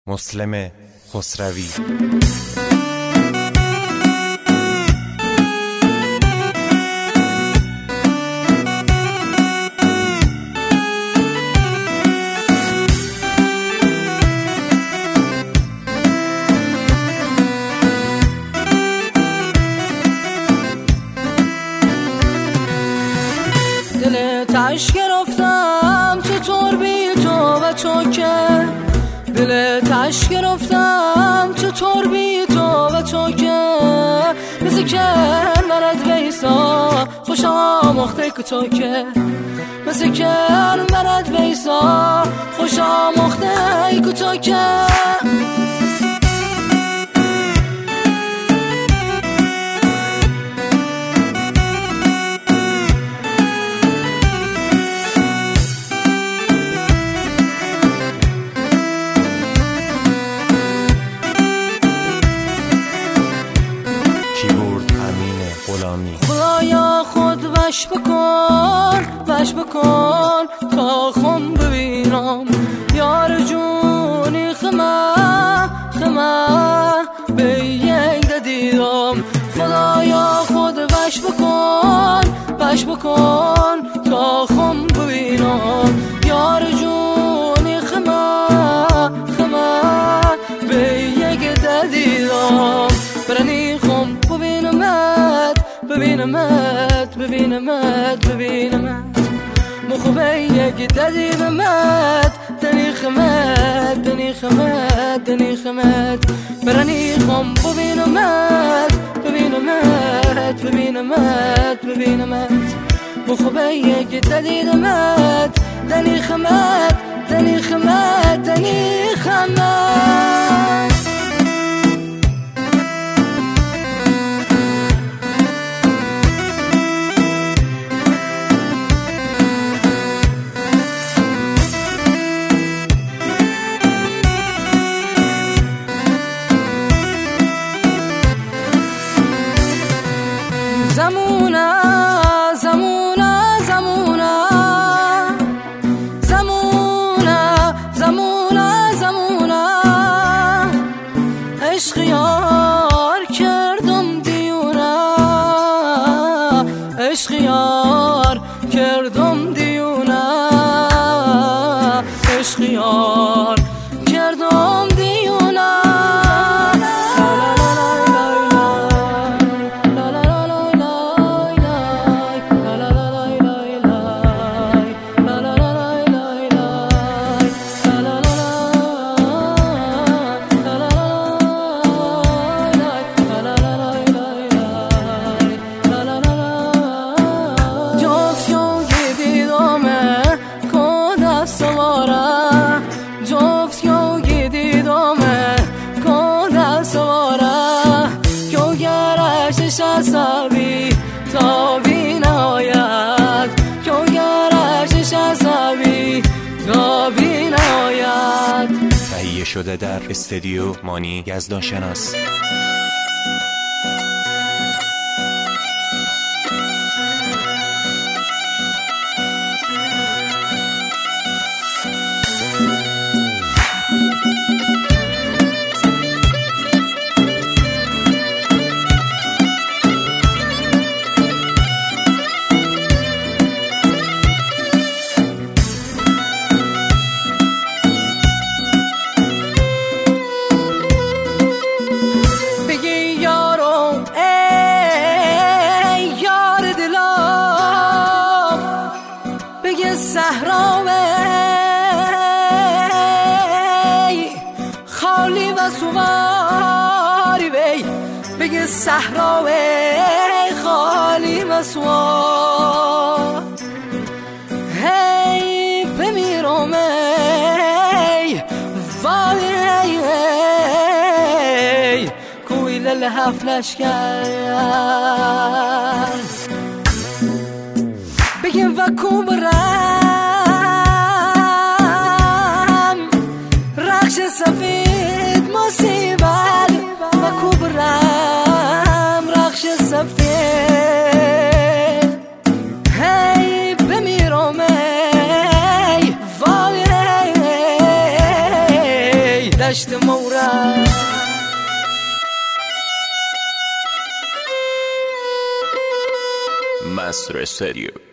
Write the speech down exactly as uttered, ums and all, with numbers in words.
مسلم خسروی. دل تاش گرفتم چطور بی تو و تو که دل تاش گرفتم چطور بی تو و تو که مثل که مرد بیسا خوش آموخته که تو که مثل که مرد بیسا خوش آموخته که تو که خدایا خود وش بکن وش بکن تا خم ببینم یار جونی خمه خمه به یک دیدم. خدایا خود وش بکن وش بکن تا خم ببینم یار جونی خمه خمه به یک دیدم. برنی خم ببینمت ببینمت ببینمت ببینمت مخبه یک دیدمت دنی خمت دنی خمت دنی خمت برنی خم ببینمت ببینمت ببینمت ببینمت مخبه یک دیدمت دنی خمت دنی خمت دنی خمت. زمونه زمونه زمونه زمونه زمونه زمونه عشق یار کردم دیونه عشق یار کردم دیونه عشق یار کردم دیونه. شاسابی تا بی نهایت که گرشش شاسابی تا بی نهایت. تهیه شده در استودیو مانی یزدانشناس. صحرا وی خالی و سواری وی بگه صحرا وی خالی و سوار هی بمیرم ای وای ای کوی لل حفلش کرد بگیم و کو برم رخش سفید مصیبت و کو برم رخش سفید هی بمیرم ای وای ای دشت مورد. Master Stereo.